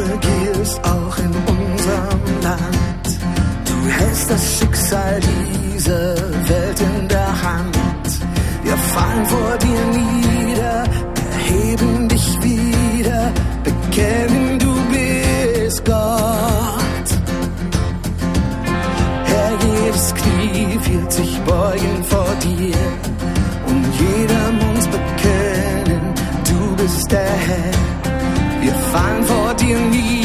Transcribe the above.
regierst auch in unserem Land. Du hältst das Schicksal dieser Welt in der Hand. Wir fallen vor dir nieder, erheben dich wieder, bekennen, du bist Gott. Herr, jedes Knie wird sich beugen vor dir und jeder muss bekennen, du bist der Herr. Wir fallen vor dir nieder.